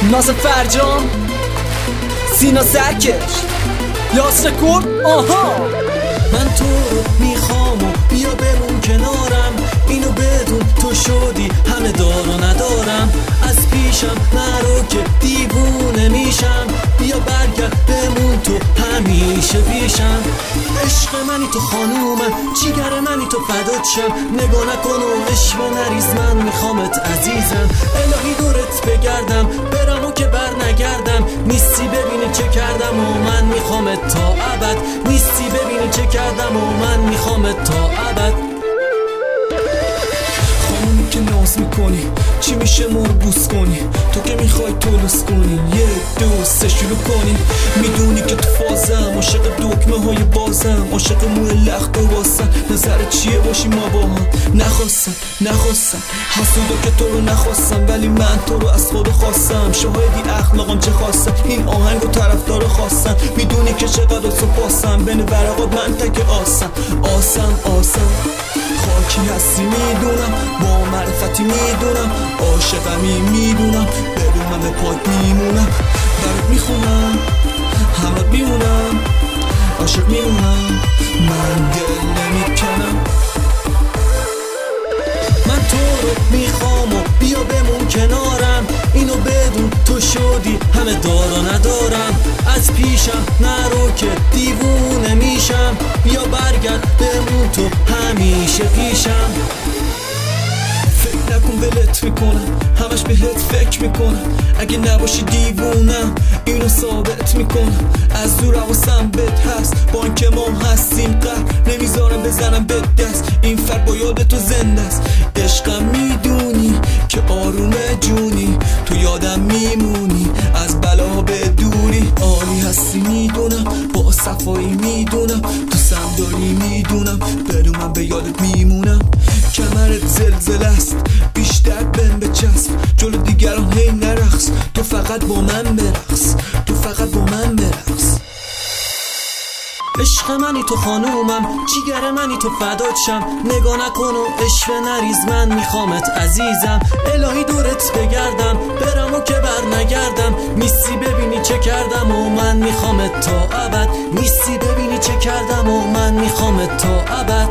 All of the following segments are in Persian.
ناصر فرجام، سینا سرکش، یاسر کرد. من تو رو میخوام و بیا بمون کنارم، اینو بدون تو شدی همه دار و ندارم. از پیشم نرو که دیوونه میشم، بیا برگرد بمون تو همیشه پیشم. عشق منی تو خانومم، جیگر منی تو فدات شم. نگاه نکن و عشق نریز، من میخوامت عزیزم. الهی دورت بگردم برم و که بر نگردم. نیستی ببینی چه کردم و من میخوامت تا ابد. نیستی ببینی چه کردم و من میخوامت تا ابد. خانومی که ناز میکنی چی میشه مربوس کنی؟ تو که میخوای طولوس کنی، یه دو سه شروع کنی. میدونی که تو فازم، عاشق دکمه های بازم، عاشق موی لخت و واسم. نظر چیه باشی ما با هم؟ نخواستم حسودا که تو رو نخواستم، ولی من تو رو از خود خواستم. شاهدی اخلاقم چه خواستم، این آهنگ و طرفدار خواستم. میدونی که چقدر سپاسم، بین ورقات من تک آسم. خاکی هستی میدونم، با معرفتی میدونم، عاشقمی میدونم، بدون من به پاک میمونم. برات میخونم، همرات میمونم، عاشق میمونم، من دل نمیکنم. من تو رو میخوام و بیا بمون کنارم، اینو بدون تو شدی همه دار و ندارم. از پیشم نرو که دیوونه میشم، بیا برگرد بمون تو همیشه پیشم. فکر نکن ولت میکنم، همش بهت فکر میکنم. اگه نباشی دیوونم اینو ثابت میکنم. از دور حواسم بهت هست، با این که ما هستیم قهر نمیذارم بزنم به دست. این فرد با یاد تو زنده است، عشقم میدونی که آرومه جونی. تو یادم میمونی از بلا به دوری. عالی هستی میدونم، با صفایی میدونم، تو سم داری میدونم، بدون من به یادت میمونم. کمرت زلزله است، بیشتر بهم بچسب، جلو دیگران هی نرقص. تو فقط با من برقص، تو فقط با من برقص. عشق منی تو خانومم، جیگر منی تو فدات شم. نگاه نکن و عشق نریز، من میخوامت عزیزم. الهی دورت بگردم برم و که بر نگردم. نیستی ببینی چه کردم و من میخوامت تا ابد. نیستی ببینی چه کردم و من میخوامت تا ابد.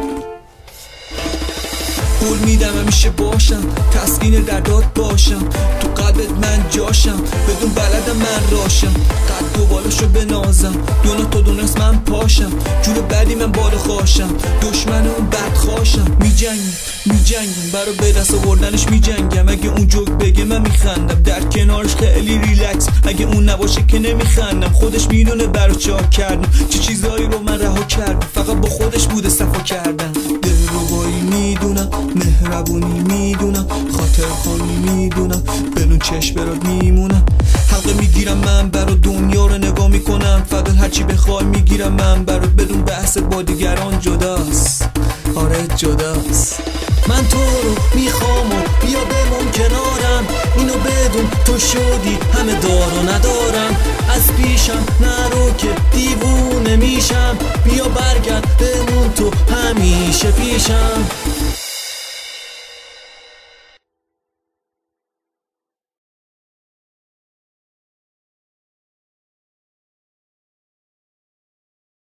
قول میدم همیشه باشم، تسکین دردات باشم. تو قلبت من جاشم، بدون بلدم من راشم. قد و بالاشو بنازم، دونا تا دونست من پاشم. جور بعدی من بالا خاشم، دشمن اون بد خاشم. میجنگم برا به دست آوردنش میجنگم. اگه اون جوک بگه من میخندم، در کنارش خیلی ریلکس. اگه اون نباشه که نمیخندم، خودش میدونه برا چا کردم. چه چیزایی رو من رها کردم، فقط با خودش بوده صفا کردم. دلربایی میدونم، مهربونی میدونم، خاطر خانی میدونم، بدون چشم برات میمونم. حلقه میگیرم من برات، دنیا رو نگاه میکنم. فقط هرچی بخوای میگیرم من برات، بدون بحث با دیگران جداست. آره جداست. من تو رو میخوام و بیا بمون کنارم، اینو بدون تو شدی همه دار و ندارم. از پیشم نرو که دیوونه میشم، بیا برگرد بمون تو همیشه پیشم.